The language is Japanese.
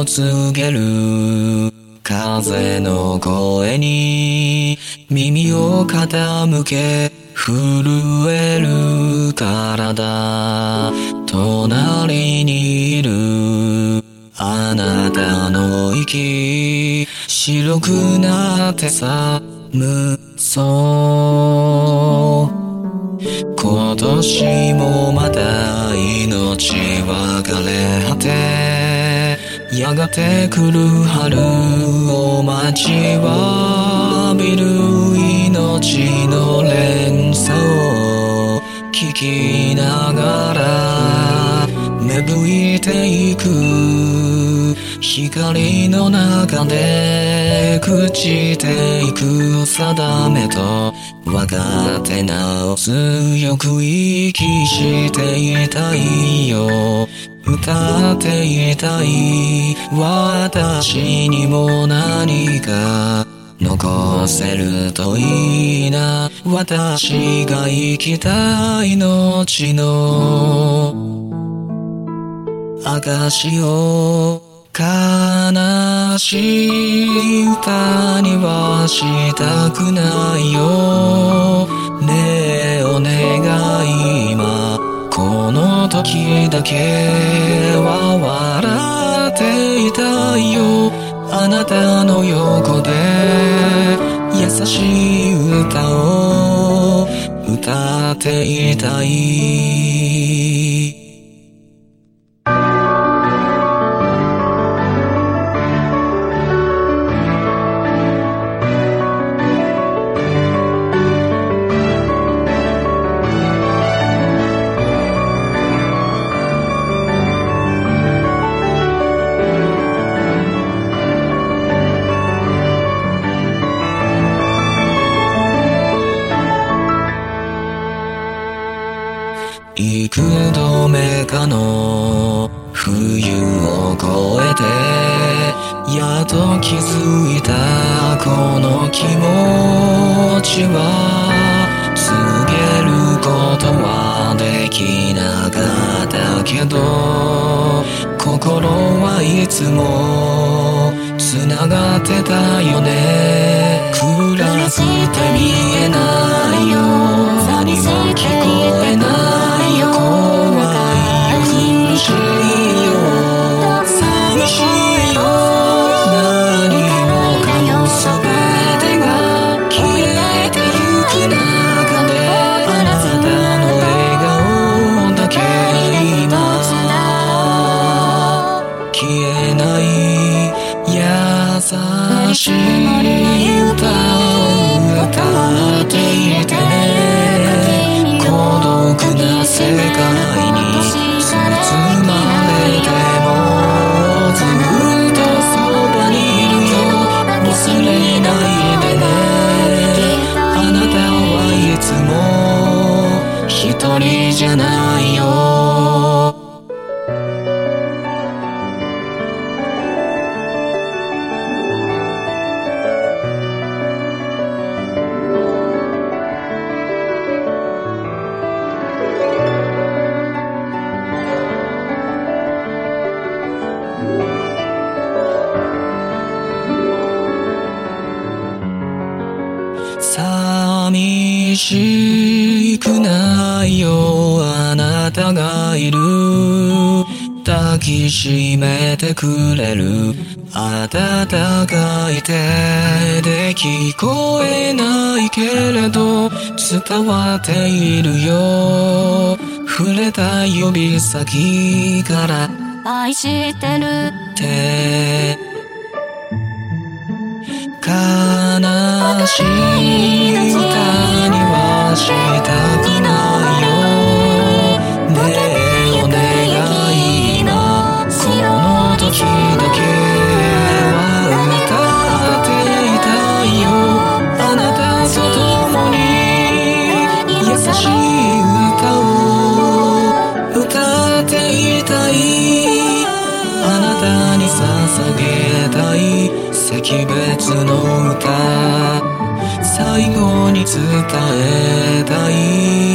告げる風の声に耳を傾け震える体隣にいるあなたの息白くなって寒そう今年もまた命別れ果てやがて来る春を待ちわびる命の連鎖を聞きながら芽吹いていく光の中で朽ちていく定めと分かってなお強く息していたいよ歌っていたい私にも何か残せるといいな私が生きたい命の証を悲しい歌にはしたくないよねえお願い今この時だけは笑っていたいよあなたの横で優しい歌を歌っていたい幾度目かの冬を越えてやっと気づいたこの気持ちは告げることはできなかったけど心はいつも繋がってたよね暗くて見えないよ何も聞こえないよ怖いよ苦しいよ寂しいよ何もかも全てが消えてゆく中であなたの笑顔だけ今消えない優しい歌を歌っていてね孤独な世界に包まれてもずっとそばにいるよ忘れないでねあなたはいつも一人じゃないよ寂しくないよあなたがいる抱きしめてくれる温かい手で聞こえないけれど伝わっているよ触れた指先から愛してるって悲しい歌にはしたくないよねえお願いなこの時だけは歌っていたいよあなたと共に優しい歌を歌っていたいあなたに捧げたい惜別の歌最後に伝えたい